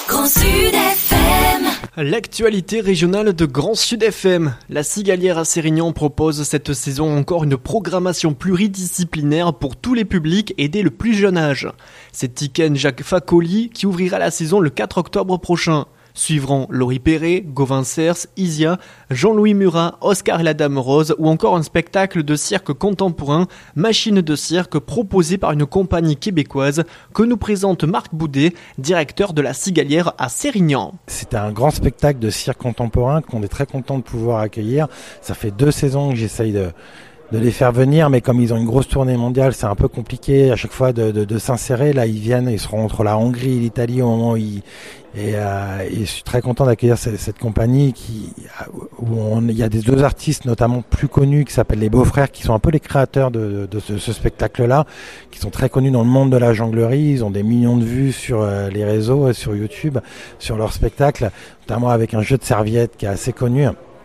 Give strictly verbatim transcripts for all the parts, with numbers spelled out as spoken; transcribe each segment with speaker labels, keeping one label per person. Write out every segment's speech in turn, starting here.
Speaker 1: Grand Sud F M.
Speaker 2: L'actualité régionale de Grand Sud F M. La Cigalière à Sérignan propose cette saison encore une programmation pluridisciplinaire pour tous les publics et dès le plus jeune âge. C'est Tiken Jacques Facoli qui ouvrira la saison le quatre octobre prochain. Suivront Laurie Perret, Gauvin Cers, Isia, Jean-Louis Murat, Oscar et la Dame Rose ou encore un spectacle de cirque contemporain, Machine de cirque, proposé par une compagnie québécoise que nous présente Marc Boudet, directeur de la Cigalière à Sérignan.
Speaker 3: C'est un grand spectacle de cirque contemporain qu'on est très content de pouvoir accueillir. Ça fait deux saisons que j'essaye de... de les faire venir, mais comme ils ont une grosse tournée mondiale, c'est un peu compliqué à chaque fois de, de, de s'insérer. Là, ils viennent, ils seront entre la Hongrie et l'Italie au moment où ils... Et, euh, et je suis très content d'accueillir cette, cette compagnie qui, où on, il y a des deux artistes notamment plus connus qui s'appellent les Beaux-Frères, qui sont un peu les créateurs de, de, de ce spectacle-là, qui sont très connus dans le monde de la jonglerie. Ils ont des millions de vues sur euh, les réseaux, sur YouTube, sur leur spectacle, notamment avec un jeu de serviettes qui est assez connu.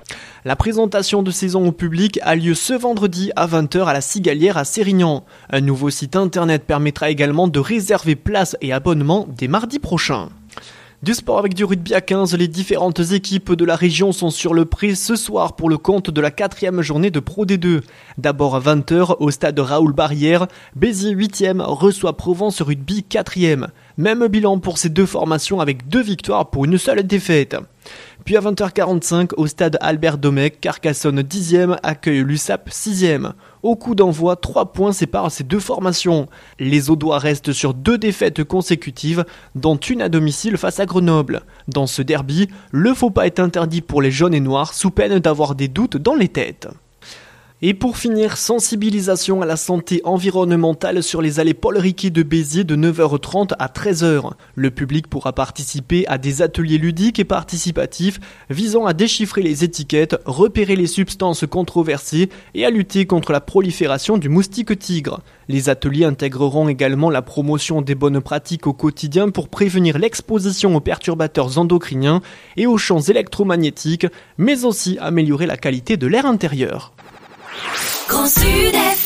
Speaker 2: La présentation de saison au public a lieu ce vendredi à vingt heures à la Cigalière à Sérignan. Un nouveau site internet permettra également de réserver places et abonnements dès mardi prochain. Du sport avec du rugby à quinze, les différentes équipes de la région sont sur le pré ce soir pour le compte de la quatrième journée de Pro D deux. D'abord à vingt heures au stade Raoul Barrière, Béziers huitième reçoit Provence Rugby quatrième. Même bilan pour ces deux formations avec deux victoires pour une seule défaite. Puis à vingt heures quarante-cinq au stade Albert Domecq, Carcassonne dixième accueille l'U S A P sixième. Au coup d'envoi, trois points séparent ces deux formations. Les Audois restent sur deux défaites consécutives, dont une à domicile face à Grenoble. Dans ce derby, le faux pas est interdit pour les jaunes et noirs sous peine d'avoir des doutes dans les têtes. Et pour finir, sensibilisation à la santé environnementale sur les allées Paul Riquet de Béziers de neuf heures trente à treize heures. Le public pourra participer à des ateliers ludiques et participatifs visant à déchiffrer les étiquettes, repérer les substances controversées et à lutter contre la prolifération du moustique tigre. Les ateliers intégreront également la promotion des bonnes pratiques au quotidien pour prévenir l'exposition aux perturbateurs endocriniens et aux champs électromagnétiques, mais aussi améliorer la qualité de l'air intérieur.
Speaker 1: Grand Sud F M.